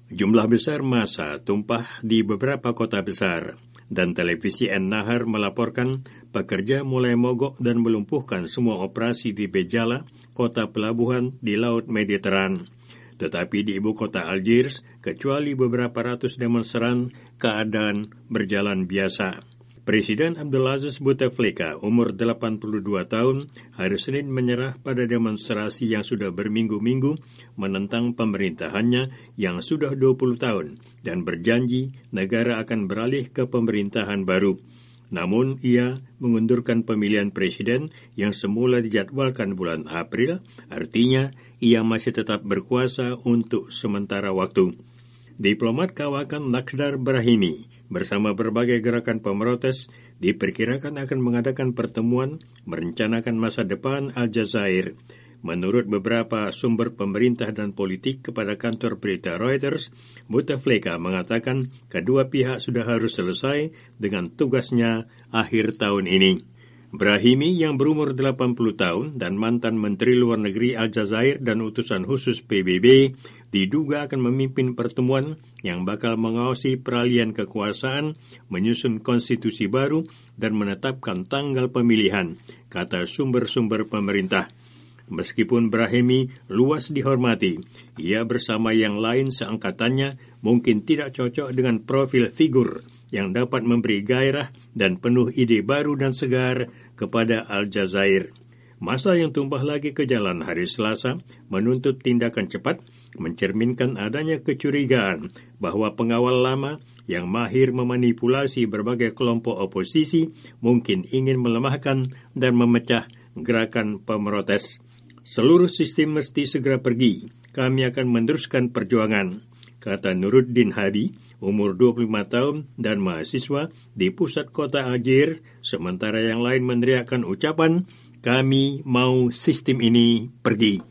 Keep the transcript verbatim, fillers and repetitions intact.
Jumlah besar massa tumpah di beberapa kota besar, dan televisi An-Nahar melaporkan pekerja mulai mogok dan melumpuhkan semua operasi di Bejala, kota pelabuhan di Laut Mediteran. Tetapi di ibu kota Algiers, kecuali beberapa ratus demonstran, keadaan berjalan biasa. Presiden Abdelaziz Bouteflika, umur delapan puluh dua tahun, hari Senin menyerah pada demonstrasi yang sudah berminggu-minggu menentang pemerintahannya yang sudah dua puluh tahun dan berjanji negara akan beralih ke pemerintahan baru. Namun, ia mengundurkan pemilihan presiden yang semula dijadwalkan bulan April, artinya ia masih tetap berkuasa untuk sementara waktu. Diplomat kawakan Lakhdar Brahimi bersama berbagai gerakan pemrotes diperkirakan akan mengadakan pertemuan merencanakan masa depan Aljazair. Menurut beberapa sumber pemerintah dan politik kepada kantor berita Reuters, Bouteflika mengatakan kedua pihak sudah harus selesai dengan tugasnya akhir tahun ini. Brahimi yang berumur delapan puluh tahun dan mantan Menteri Luar Negeri Aljazair dan utusan khusus P B B diduga akan memimpin pertemuan yang bakal mengawasi peralihan kekuasaan, menyusun konstitusi baru, dan menetapkan tanggal pemilihan, kata sumber-sumber pemerintah. Meskipun Brahimi luas dihormati, ia bersama yang lain seangkatannya mungkin tidak cocok dengan profil figur yang dapat memberi gairah dan penuh ide baru dan segar kepada Aljazair. Masa yang tumpah lagi ke jalan hari Selasa menuntut tindakan cepat, mencerminkan adanya kecurigaan bahwa pengawal lama yang mahir memanipulasi berbagai kelompok oposisi mungkin ingin melemahkan dan memecah gerakan pemrotes. Seluruh sistem mesti segera pergi. Kami akan meneruskan perjuangan, kata Nuruddin Hadi, umur dua puluh lima tahun dan mahasiswa di pusat kota Algiers, sementara yang lain meneriakkan ucapan, "Kami mau sistem ini pergi."